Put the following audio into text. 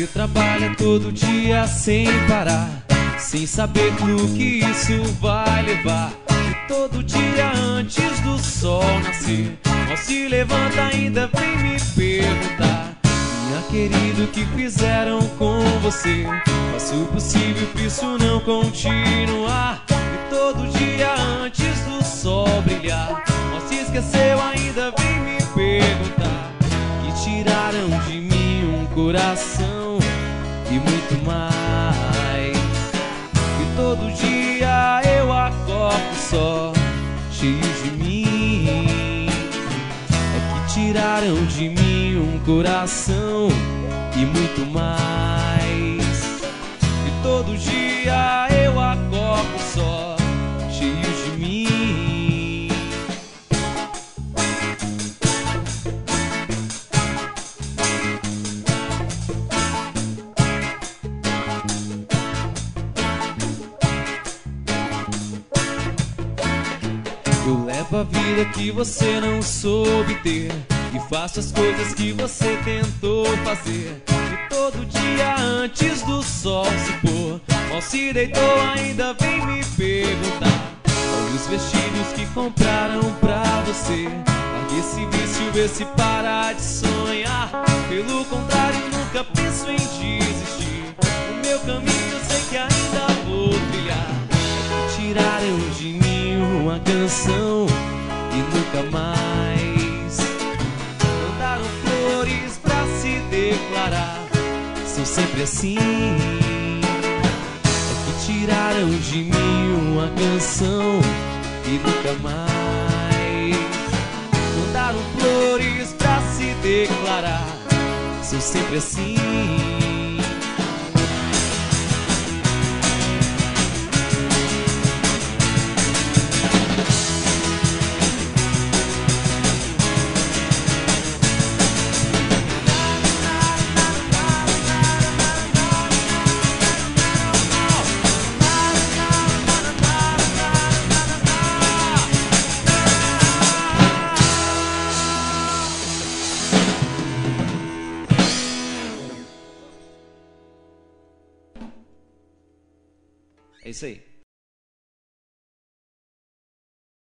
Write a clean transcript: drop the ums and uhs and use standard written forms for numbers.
Você trabalha todo dia sem parar, sem saber no que isso vai levar. E todo dia antes do sol nascer, mal se levanta ainda vem me perguntar: minha querida, o que fizeram com você? Faça o possível pra isso não continuar. E todo dia antes do sol brilhar, mal se esqueceu ainda vem me perguntar: que tiraram de mim um coração e muito mais. E todo dia eu acordo só, cheio de mim. É que tiraram de mim um coração e muito mais. E todo dia eu acordo só, cheio de mim. Eu levo a vida que você não soube ter, e faço as coisas que você tentou fazer. E todo dia antes do sol se pôr, mal se deitou ainda vem me perguntar: olha os vestidos que compraram pra você. Largue esse vício, vê se para de sonhar. Pelo contrário, nunca penso em desistir. O meu caminho eu sei que ainda vou trilhar. Tiraram de mim uma canção e nunca mais mandaram flores pra se declarar. São sempre assim. É que tiraram de mim uma canção e nunca mais mandaram flores pra se declarar. São sempre assim. É isso aí.